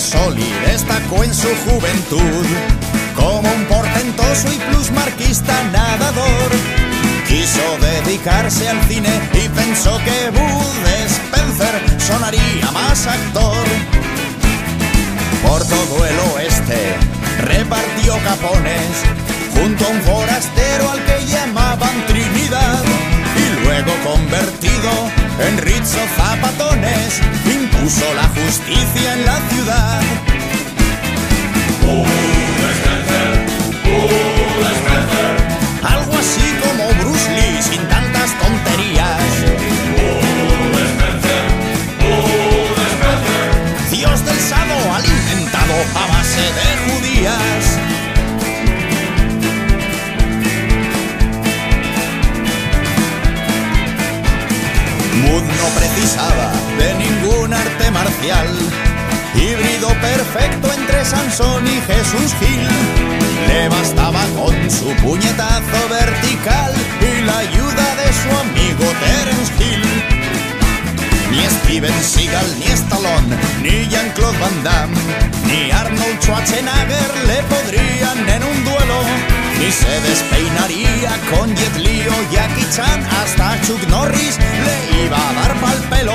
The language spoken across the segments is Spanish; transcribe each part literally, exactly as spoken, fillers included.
sol y destacó en su juventud como un portentoso y plusmarquista nadador. Quiso dedicarse al cine y pensó que Bud Spencer sonaría más actor. Por todo el oeste repartió capones junto a un forastero al que llamaban Trinidad, y luego, convertido en rizzo zapatones, impuso la justicia en la ciudad. Bud Spencer, Bud Spencer. Algo así como Bruce Lee sin tantas tonterías. Bud Spencer, Bud Spencer. Dios del sado alimentado a base de judías. Bud no precisaba de ningún arte marcial, híbrido perfecto entre Sansón y Jesús Gil. Le bastaba con su puñetazo vertical y la ayuda de su amigo Terence Hill. Ni Steven Seagal, ni Stallone, ni Jean-Claude Van Damme, ni Arnold Schwarzenegger le podrían en un duelo. Ni se despeinaría con Jet Li o Jackie Chan, hasta Chuck Norris le iba a dar pa'l pelo.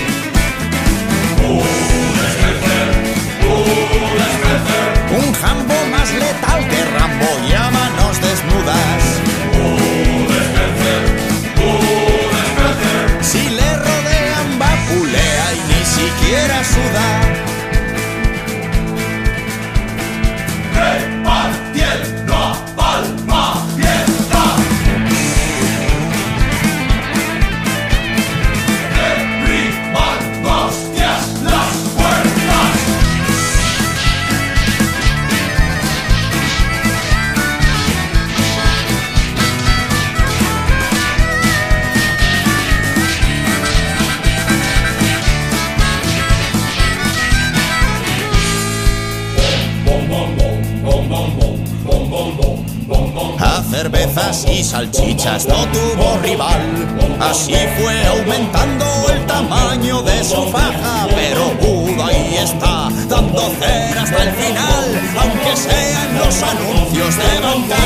Bud Spencer, Bud Spencer. Un Jambo más letal que Rambo y a manos desnudas. Bud Spencer, Bud Spencer. Si le rodean vapulea y ni siquiera suda. Repartiendo a palma abierta. Derribando hostias las puertas. Bom, bom, bom, bom, bom, bom, bom, bom, bom, bom, bom. A cervezas y salchichas no tuvo rival. Así fue aumentando el tamaño de su faja, pero Bud ahí está, dando cera hasta el final, aunque sean los anuncios de banca.